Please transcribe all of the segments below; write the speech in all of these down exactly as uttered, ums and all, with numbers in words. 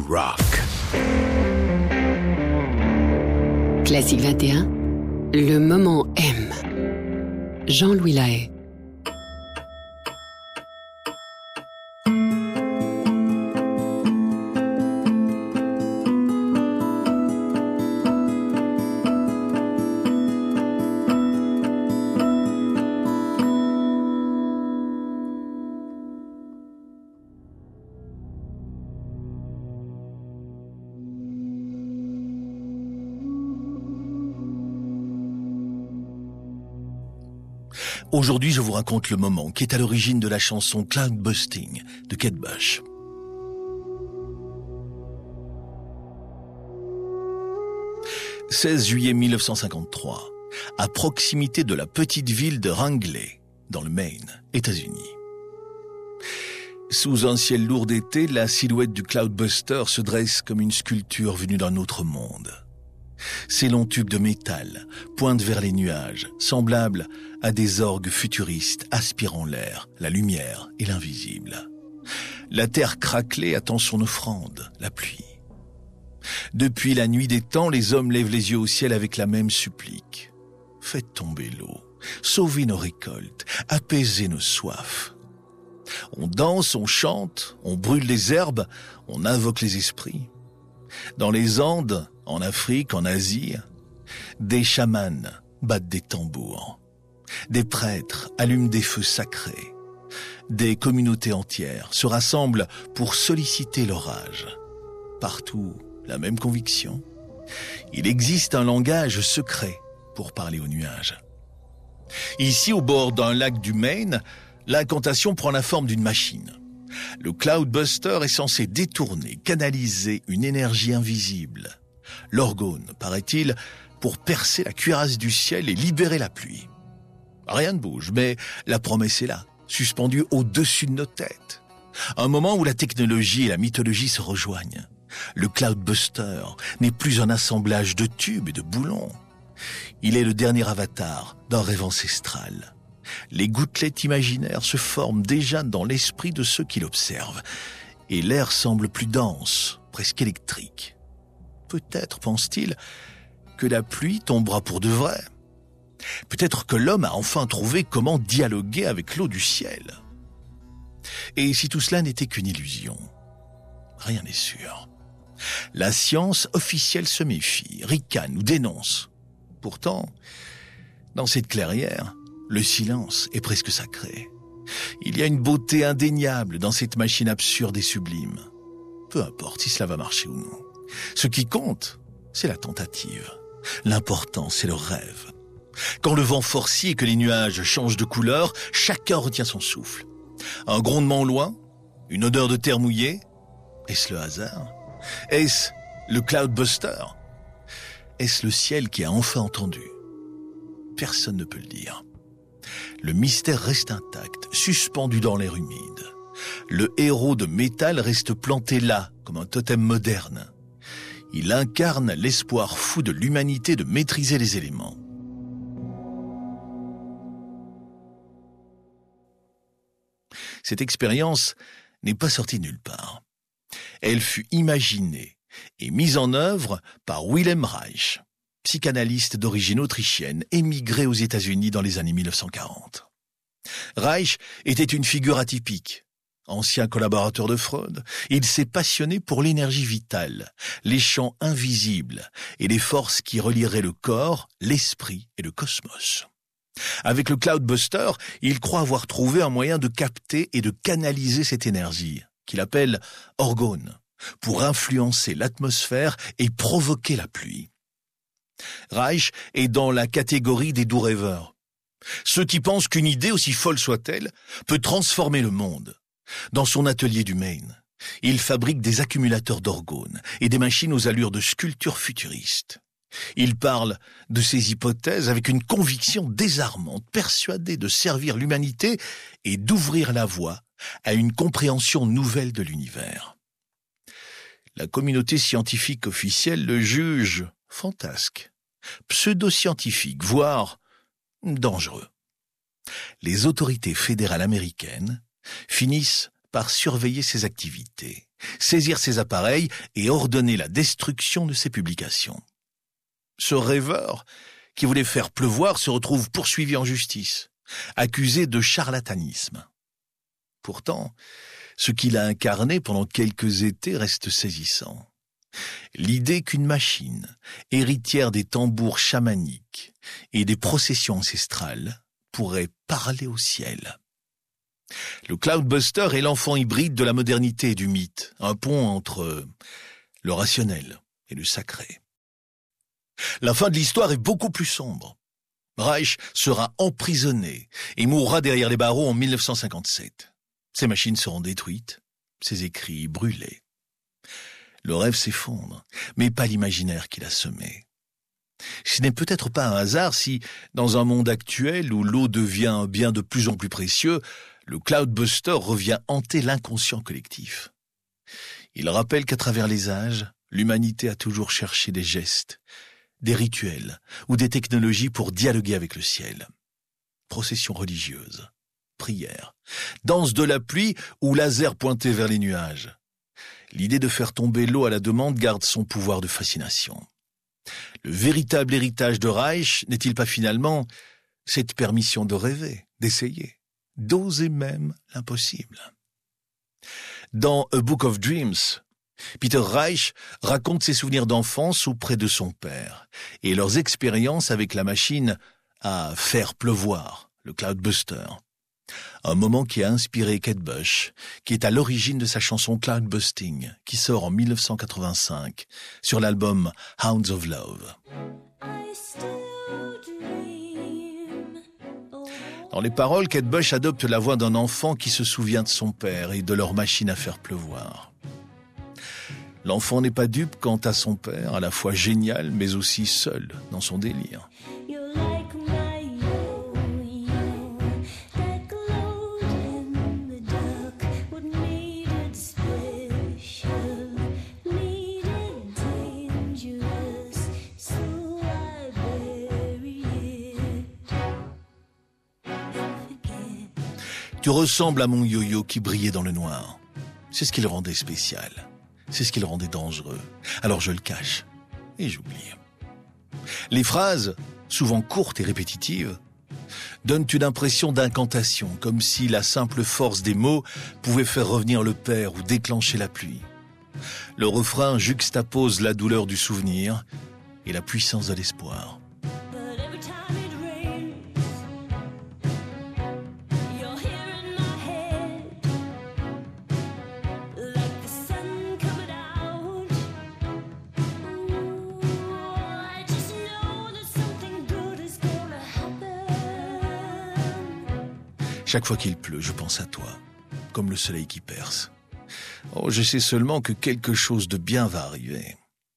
rock. Classique vingt et un, le moment M. Jean-Louis Lahaye. Aujourd'hui, je vous raconte le moment qui est à l'origine de la chanson Cloudbusting de Kate Bush. seize juillet mille neuf cent cinquante-trois, à proximité de la petite ville de Wrangell, dans le Maine, États-Unis. Sous un ciel lourd d'été, la silhouette du Cloudbuster se dresse comme une sculpture venue d'un autre monde. Ses longs tubes de métal pointent vers les nuages, semblables à des orgues futuristes aspirant l'air, la lumière et l'invisible. La terre craquelée attend son offrande, la pluie. Depuis la nuit des temps, les hommes lèvent les yeux au ciel avec la même supplique. Faites tomber l'eau, sauvez nos récoltes, apaisez nos soifs. On danse, on chante, on brûle les herbes, on invoque les esprits. Dans les Andes, en Afrique, en Asie, des chamans battent des tambours. Des prêtres allument des feux sacrés. Des communautés entières se rassemblent pour solliciter l'orage. Partout, la même conviction. Il existe un langage secret pour parler aux nuages. Ici, au bord d'un lac du Maine, l'incantation prend la forme d'une machine. Le Cloudbuster est censé détourner, canaliser une énergie invisible. L'orgone, paraît-il, pour percer la cuirasse du ciel et libérer la pluie. Rien ne bouge, mais la promesse est là, suspendue au-dessus de nos têtes. Un moment où la technologie et la mythologie se rejoignent. Le Cloudbuster n'est plus un assemblage de tubes et de boulons. Il est le dernier avatar d'un rêve ancestral. Les gouttelettes imaginaires se forment déjà dans l'esprit de ceux qui l'observent. Et l'air semble plus dense, presque électrique. Peut-être, pense-t-il, que la pluie tombera pour de vrai. Peut-être que l'homme a enfin trouvé comment dialoguer avec l'eau du ciel. Et si tout cela n'était qu'une illusion? Rien n'est sûr. La science officielle se méfie, ricane ou dénonce. Pourtant, dans cette clairière, le silence est presque sacré. Il y a une beauté indéniable dans cette machine absurde et sublime. Peu importe si cela va marcher ou non. Ce qui compte, c'est la tentative. L'important, c'est le rêve. Quand le vent forcit et que les nuages changent de couleur, chacun retient son souffle. Un grondement loin, une odeur de terre mouillée. Est-ce le hasard? Est-ce le Cloudbuster? Est-ce le ciel qui a enfin entendu? Personne ne peut le dire. Le mystère reste intact, suspendu dans l'air humide. Le héros de métal reste planté là, comme un totem moderne. Il incarne l'espoir fou de l'humanité de maîtriser les éléments. Cette expérience n'est pas sortie de nulle part. Elle fut imaginée et mise en œuvre par Wilhelm Reich, psychanalyste d'origine autrichienne, émigré aux États-Unis dans les années mille neuf cent quarante. Reich était une figure atypique. Ancien collaborateur de Freud, il s'est passionné pour l'énergie vitale, les champs invisibles et les forces qui relieraient le corps, l'esprit et le cosmos. Avec le Cloudbuster, il croit avoir trouvé un moyen de capter et de canaliser cette énergie, qu'il appelle orgone, pour influencer l'atmosphère et provoquer la pluie. Reich est dans la catégorie des doux rêveurs. Ceux qui pensent qu'une idée, aussi folle soit-elle, peut transformer le monde. Dans son atelier du Maine, il fabrique des accumulateurs d'orgones et des machines aux allures de sculptures futuristes. Il parle de ses hypothèses avec une conviction désarmante, persuadé de servir l'humanité et d'ouvrir la voie à une compréhension nouvelle de l'univers. La communauté scientifique officielle le juge fantasque, pseudo-scientifique, voire dangereux. Les autorités fédérales américaines finissent par surveiller ses activités, saisir ses appareils et ordonner la destruction de ses publications. Ce rêveur, qui voulait faire pleuvoir, se retrouve poursuivi en justice, accusé de charlatanisme. Pourtant, ce qu'il a incarné pendant quelques étés reste saisissant. L'idée qu'une machine, héritière des tambours chamaniques et des processions ancestrales, pourrait parler au ciel. Le Cloudbuster est l'enfant hybride de la modernité et du mythe, un pont entre le rationnel et le sacré. La fin de l'histoire est beaucoup plus sombre. Reich sera emprisonné et mourra derrière les barreaux en mille neuf cent cinquante-sept. Ses machines seront détruites, ses écrits brûlés. Le rêve s'effondre, mais pas l'imaginaire qu'il a semé. Ce n'est peut-être pas un hasard si, dans un monde actuel où l'eau devient un bien de plus en plus précieux, le Cloudbuster revient hanter l'inconscient collectif. Il rappelle qu'à travers les âges, l'humanité a toujours cherché des gestes, des rituels ou des technologies pour dialoguer avec le ciel. Processions religieuses, prières, danse de la pluie ou laser pointé vers les nuages. L'idée de faire tomber l'eau à la demande garde son pouvoir de fascination. Le véritable héritage de Reich n'est-il pas finalement cette permission de rêver, d'essayer, d'oser même l'impossible? Dans A Book of Dreams, Peter Reich raconte ses souvenirs d'enfance auprès de son père et leurs expériences avec la machine à faire pleuvoir, le Cloudbuster. Un moment qui a inspiré Kate Bush, qui est à l'origine de sa chanson Cloudbusting, qui sort en mille neuf cent quatre-vingt-cinq sur l'album Hounds of Love. Dans les paroles, Kate Bush adopte la voix d'un enfant qui se souvient de son père et de leur machine à faire pleuvoir. L'enfant n'est pas dupe quant à son père, à la fois génial mais aussi seul dans son délire. Tu ressembles à mon yo-yo qui brillait dans le noir. C'est ce qui le rendait spécial. C'est ce qui le rendait dangereux. Alors je le cache et j'oublie. Les phrases, souvent courtes et répétitives, donnent une impression d'incantation, comme si la simple force des mots pouvait faire revenir le père ou déclencher la pluie. Le refrain juxtapose la douleur du souvenir et la puissance de l'espoir. Chaque fois qu'il pleut, je pense à toi, comme le soleil qui perce. Oh, je sais seulement que quelque chose de bien va arriver.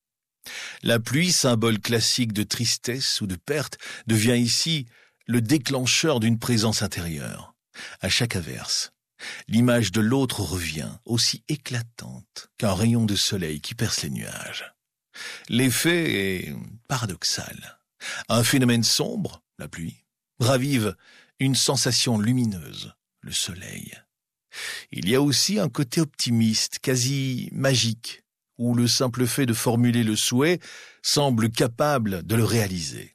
La pluie, symbole classique de tristesse ou de perte, devient ici le déclencheur d'une présence intérieure. À chaque averse, l'image de l'autre revient, aussi éclatante qu'un rayon de soleil qui perce les nuages. L'effet est paradoxal. Un phénomène sombre, la pluie, ravive une sensation lumineuse, le soleil. Il y a aussi un côté optimiste, quasi magique, où le simple fait de formuler le souhait semble capable de le réaliser.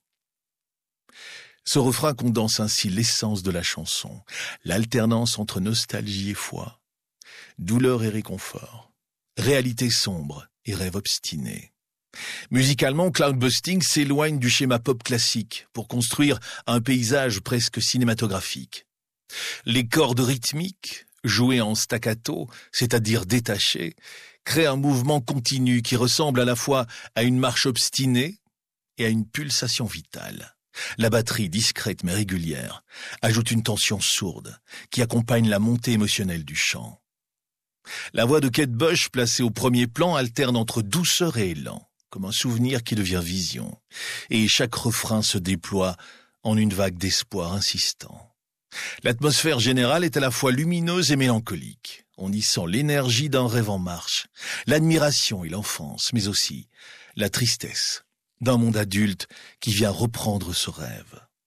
Ce refrain condense ainsi l'essence de la chanson, l'alternance entre nostalgie et foi, douleur et réconfort, réalité sombre et rêve obstiné. Musicalement, Cloudbusting s'éloigne du schéma pop classique pour construire un paysage presque cinématographique. Les cordes rythmiques, jouées en staccato, c'est-à-dire détachées, créent un mouvement continu qui ressemble à la fois à une marche obstinée et à une pulsation vitale. La batterie, discrète mais régulière, ajoute une tension sourde qui accompagne la montée émotionnelle du chant. La voix de Kate Bush, placée au premier plan, alterne entre douceur et élan, comme un souvenir qui devient vision, et chaque refrain se déploie en une vague d'espoir insistant. L'atmosphère générale est à la fois lumineuse et mélancolique. On y sent l'énergie d'un rêve en marche, l'admiration et l'enfance, mais aussi la tristesse d'un monde adulte qui vient reprendre ce rêve.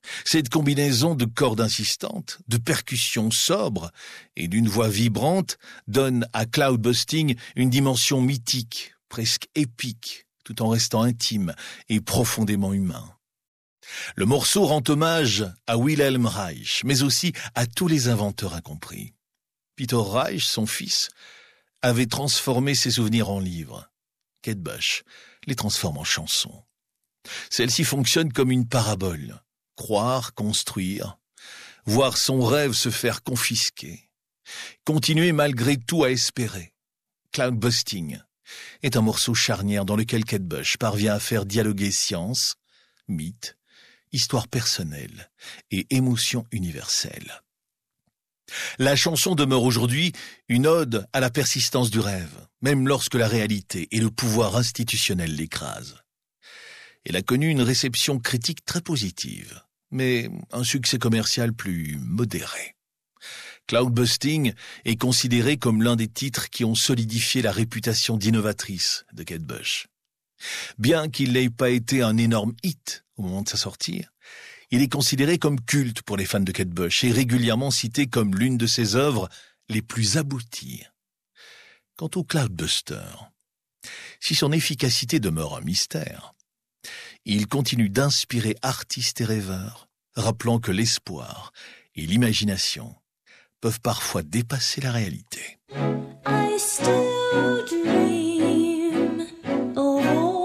Cette combinaison de cordes insistantes, de percussions sobres et d'une voix vibrante donne à Cloudbusting une dimension mythique, presque épique, tout en restant intime et profondément humain. Le morceau rend hommage à Wilhelm Reich, mais aussi à tous les inventeurs incompris. Peter Reich, son fils, avait transformé ses souvenirs en livres. Kate Bush les transforme en chansons. Celle-ci fonctionne comme une parabole. Croire, construire, voir son rêve se faire confisquer, continuer malgré tout à espérer. Cloudbusting est un morceau charnière dans lequel Kate Bush parvient à faire dialoguer science, mythe, histoire personnelle et émotion universelle. La chanson demeure aujourd'hui une ode à la persistance du rêve, même lorsque la réalité et le pouvoir institutionnel l'écrasent. Elle a connu une réception critique très positive, mais un succès commercial plus modéré. Cloudbusting est considéré comme l'un des titres qui ont solidifié la réputation d'innovatrice de Kate Bush. Bien qu'il n'ait pas été un énorme hit au moment de sa sortie, il est considéré comme culte pour les fans de Kate Bush et régulièrement cité comme l'une de ses œuvres les plus abouties. Quant au Cloudbuster, si son efficacité demeure un mystère, il continue d'inspirer artistes et rêveurs, rappelant que l'espoir et l'imagination peuvent parfois dépasser la réalité. I still dream of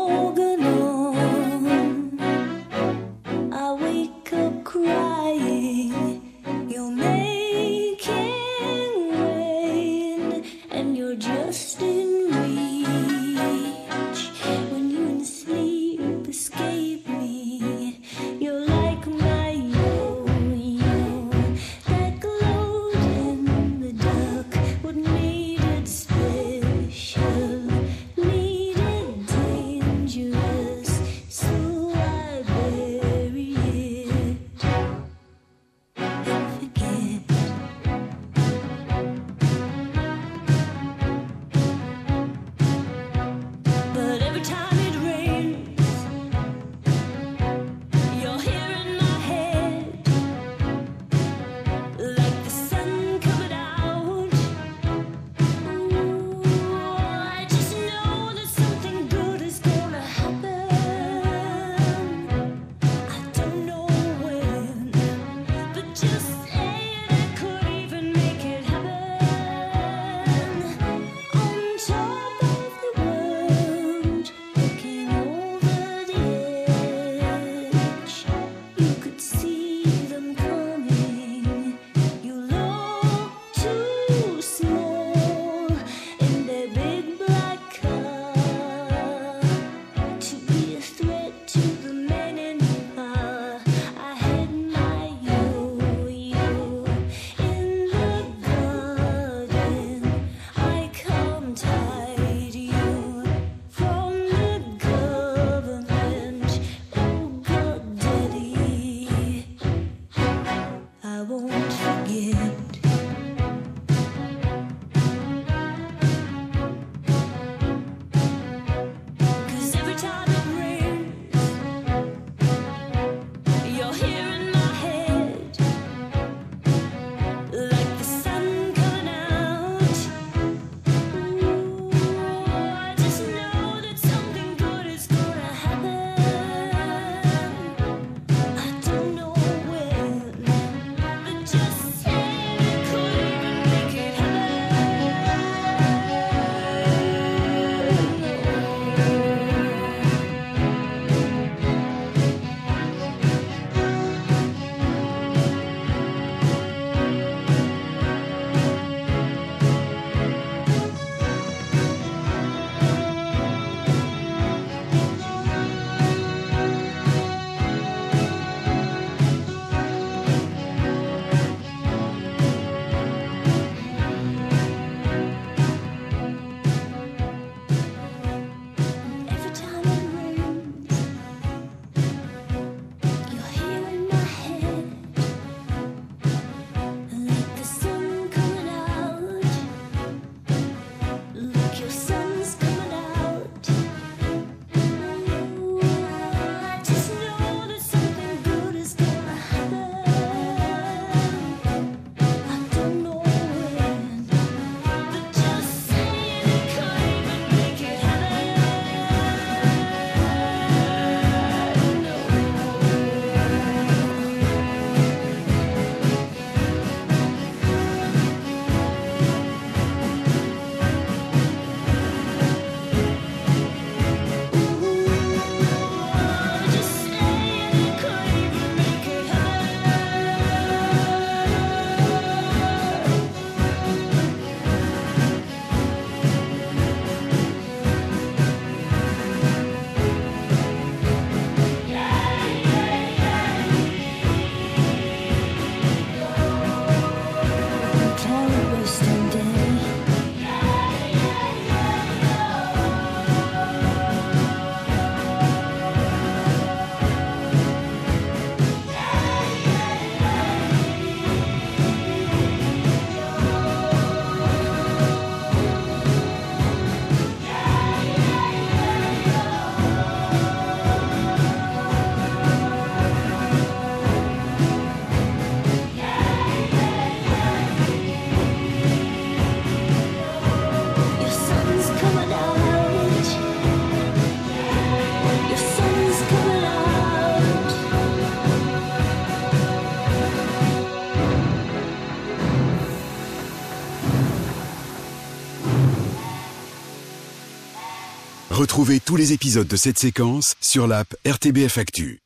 Organon. I wake up crying, you're making rain, and you're just in reach. When you in sleep escape me, you're like my yo-yo that glowed in the dark. What made it special? Retrouvez tous les épisodes de cette séquence sur l'app R T B F Actu.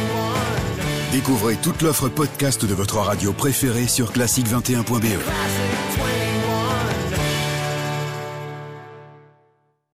Découvrez toute l'offre podcast de votre radio préférée sur classique vingt et un point b e.